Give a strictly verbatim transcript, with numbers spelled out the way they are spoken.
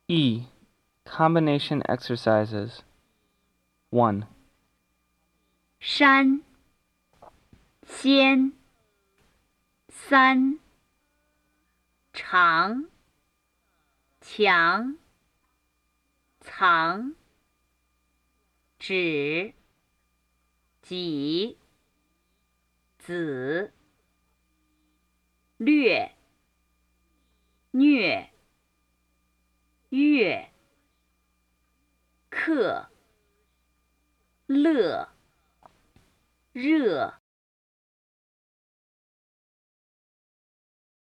E. Combination exercises. one. 山先三长强藏指己子略虐乐课乐热